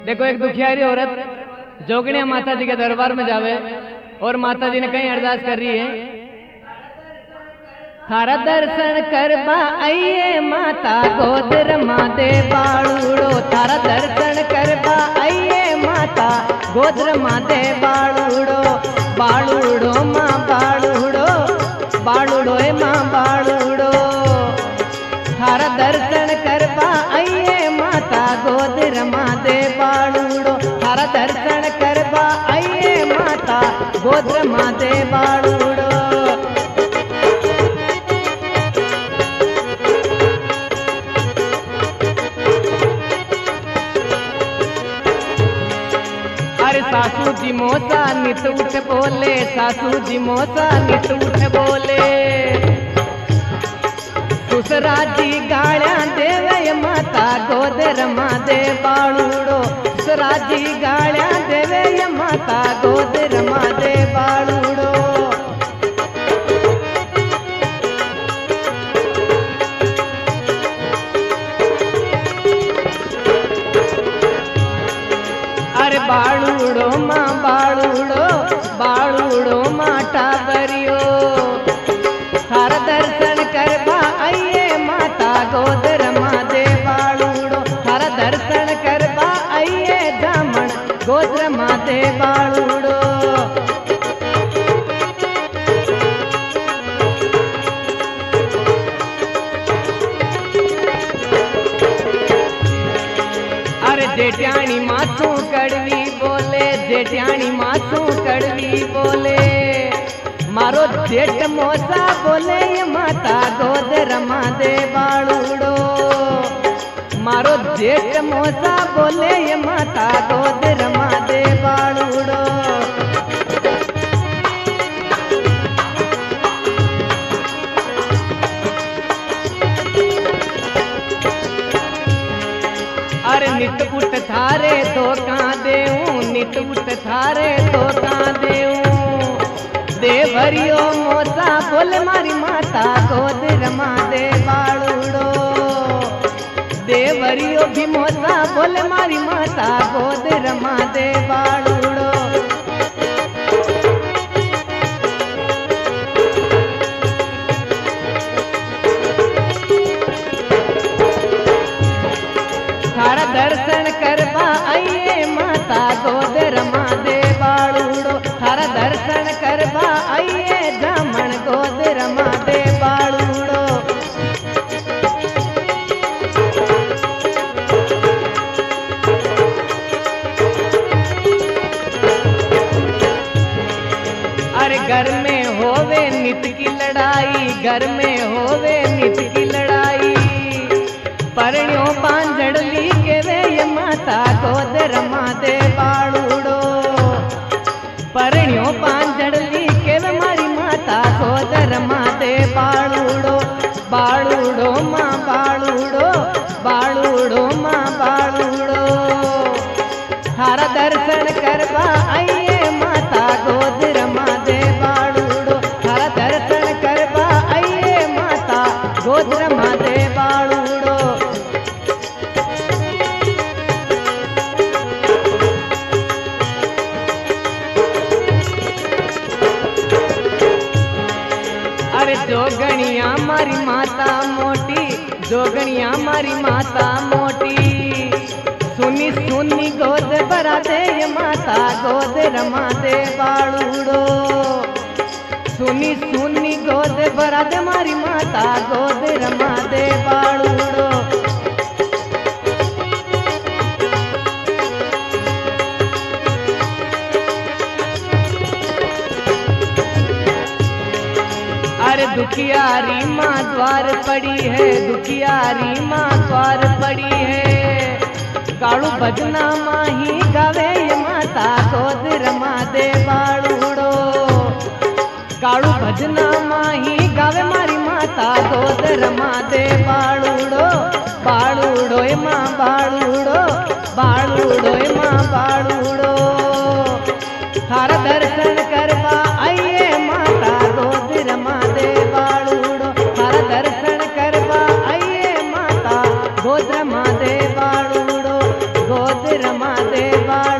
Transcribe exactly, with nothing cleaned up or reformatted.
देखो एक दुखियारी औरत जोगनिया माता जी के दरबार में जावे और माता जी ने कहीं अरदास कर रही है, थारा दर्शन करबा आइए माता गोद रमा दे बालूड़ो, थारा दर्शन करबा आइए माता गोद रमा दे बालूड़ो, बालूड़ो माँ बालूड़ो, बालूड़ो ए माँ बालूड़ो, थारा दर्शन करबा आइए माता गोद रमा दे बालूड़ो, थारा दर्शन करबा आइए माता गोद रमा दे बालूड़ो। अरे सासू जी मोसा नित उठ बोले, सासू जी मोसा नित उठ बोले, ससुरा जी गाड़ा देवे माता गोद रमा दे बालूड़ो, ससुरा जी गाड़ा देवे माता गोद रमा दे बालूड़ो। अरे बालूड़ो माँ बालूड़ो, बालूड़ो माटा बरियो, थारा दर्शन करबा आइए माता गोद रमा दे बालूड़ो, थारा दर्शन करबा आइए जामन गोद रमा दे बालूड़ो। अरे जेठियाणी मासू कड़वी बोले, जेठियाणी मासू कड़वी बोले, मारो जेठ मोसा बोले ये माता गोद रमा दे बालूड़ो, मारो जेठ मोसा बोले ये माता गोद रमा दे बालूड़ो। अरे नित उठ थारे तो कहाँ देऊं, नित उठ थारे तो कहाँ देऊं, देवरियो मोसा बोले मारी माता गोद रमा दे बालूड़ो, देवरियो भी मोसा बोले मारी माता गोद रमा दे बालूड़ो। थारा दर्शन करबा आइए माता गोद रमा दे बालूड़ो, थारा दर्शन करबा आइए जामन गोद रमा दे बालूड़ो। अरे घर में होवे नित की लड़ाई, घर में होवे नित की लड़ाई, परण्यो पांजड़ली के वे ये माता गोद रमा दे बालूड़ो, परण्यो पांजड़ली के वे मारी माता गोद रमा दे बालूड़ो, बालूड़ो माँ बालूड़ो, बालूड़ो माँ बालूड़ो, थारा दर्शन करबा आइए माता गोद रमा दे बालूड़ो, थारा दर्शन करबा आइए माता गोद रमा दे बालूड़ो। अरे जोगनिया मारी माता मोटी, जोगनिया मारी माता मोटी, सुनी सुनी गोद भरा दे ये माता गोद रमा दे बालूड़ो, सुनी सुनी गोद भरा दे मारी माता गोद रमा दे बालूड़ो। अरे दुखियारी माँ द्वार पड़ी है, दुखियारी माँ द्वार पड़ी है, कालू भजना माही गावे ये माता गोद रमा दे बालूड़ो, कालू भजना माही गावे मारी माता गोद रमा दे बालूड़ो, बालूड़ो ए माँ बालूड़ो, बालूड़ो ए माँ बालूड़ो, थारा दर्शन करबा आइए माता गोद रमा दे बालूड़ो, थारा दर्शन करबा आइए माता गोद रमा दे बालूड़ो, गोद रमा दे बार